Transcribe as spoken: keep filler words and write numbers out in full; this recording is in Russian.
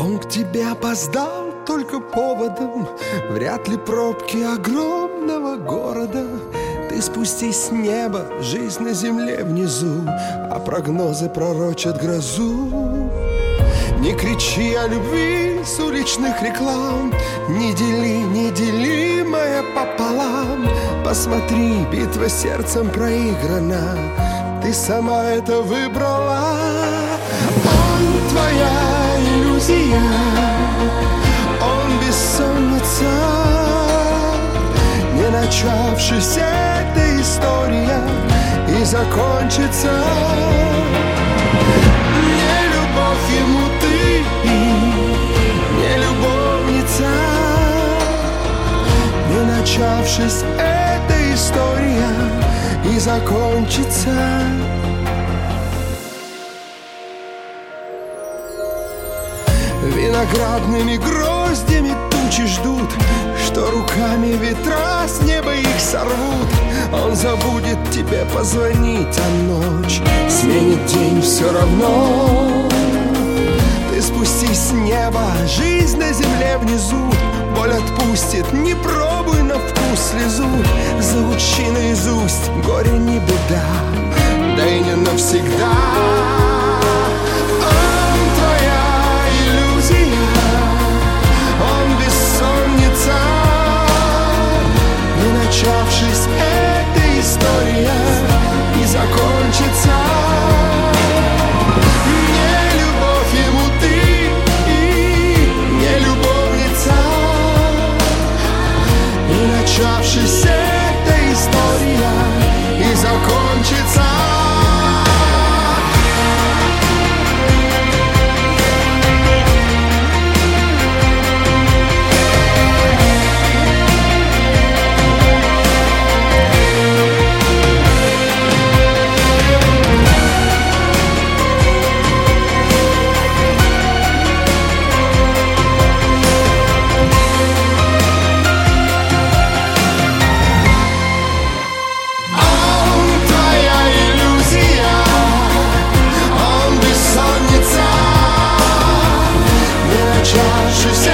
Он к тебе опоздал только поводом, вряд ли пробки огромного города. Ты спустись с неба, жизнь на земле внизу, а прогнозы пророчат грозу. Не кричи о любви с уличных реклам, не дели неделимое пополам. Посмотри, битва сердцем проиграна, ты сама это выбрала. Он твоя иллюзия, он бессонница. Не начавшись, эта история и закончится. Не любовь ему ты, не любовница. Не начавшись, эта история и закончится. Виноградными гроздями тучи ждут, что руками ветра с неба их сорвут. Он забудет тебе позвонить, а ночь сменит день все равно. Ты спустись с неба, жизнь на земле внизу. Боль отпустит, не пробуй на вкус слезу. Заучи наизусть, горе не беда, да и не навсегда. Начавшись, эта история и закончится. Не любовь ему ты, не любовница. И начавшись, эта история и закончится. She said